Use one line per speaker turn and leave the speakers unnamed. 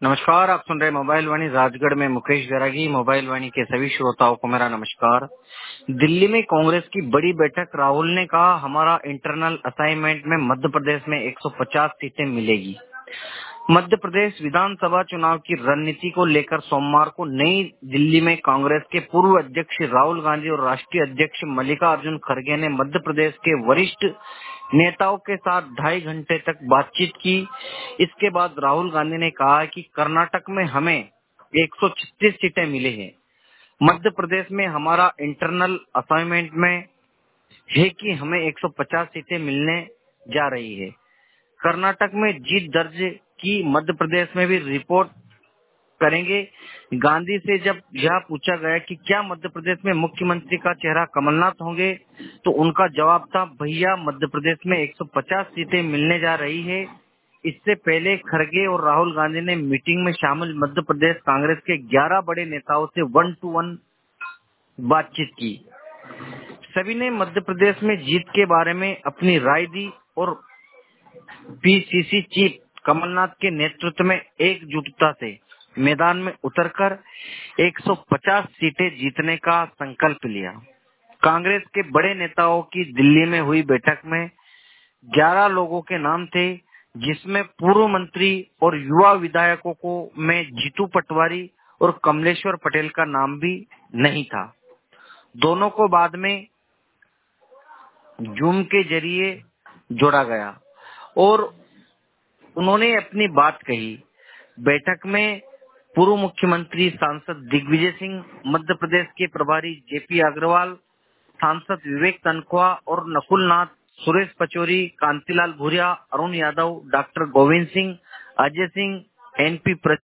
नमस्कार, आप सुन रहे मोबाइल वाणी राजगढ़ में मुकेश बैरागी। मोबाइल वाणी के सभी श्रोताओं को मेरा नमस्कार। दिल्ली में कांग्रेस की बड़ी बैठक। राहुल ने कहा, हमारा इंटरनल असाइनमेंट में मध्य प्रदेश में 150 सीटें मिलेगी। मध्य प्रदेश विधानसभा चुनाव की रणनीति को लेकर सोमवार को नई दिल्ली में कांग्रेस के पूर्व अध्यक्ष राहुल गांधी और राष्ट्रीय अध्यक्ष मल्लिकार्जुन खड़गे ने मध्य प्रदेश के वरिष्ठ नेताओं के साथ 2.5 घंटे तक बातचीत की। इसके बाद राहुल गांधी ने कहा कि कर्नाटक में हमें 136 सीटें मिली हैं। मध्य प्रदेश में हमारा इंटरनल असाइनमेंट में है कि हमें 150 सीटें मिलने जा रही है। कर्नाटक में जीत दर्ज की, मध्य प्रदेश में भी रिपोर्ट करेंगे। गांधी से जब यह पूछा गया कि क्या मध्य प्रदेश में मुख्यमंत्री का चेहरा कमलनाथ होंगे, तो उनका जवाब था, भैया मध्य प्रदेश में 150 सीटें मिलने जा रही है। इससे पहले खड़गे और राहुल गांधी ने मीटिंग में शामिल मध्य प्रदेश कांग्रेस के 11 बड़े नेताओं से 1-to-1 बातचीत की। सभी ने मध्य प्रदेश में जीत के बारे में अपनी राय दी और पीसीसी चीफ कमलनाथ के नेतृत्व में एकजुटता से मैदान में उतरकर 150 सीटें जीतने का संकल्प लिया। कांग्रेस के बड़े नेताओं की दिल्ली में हुई बैठक में 11 लोगों के नाम थे, जिसमें पूर्व मंत्री और युवा विधायकों को में जीतू पटवारी और कमलेश्वर पटेल का नाम भी नहीं था। दोनों को बाद में जूम के जरिए जोड़ा गया और उन्होंने अपनी बात कही। बैठक में पूर्व मुख्यमंत्री सांसद दिग्विजय सिंह, मध्य प्रदेश के प्रभारी जेपी अग्रवाल, सांसद विवेक तनख्वा और नकुल नाथ, सुरेश पचौरी, कांतिलाल भूरिया, अरुण यादव, डॉक्टर गोविंद सिंह, अजय सिंह, एनपी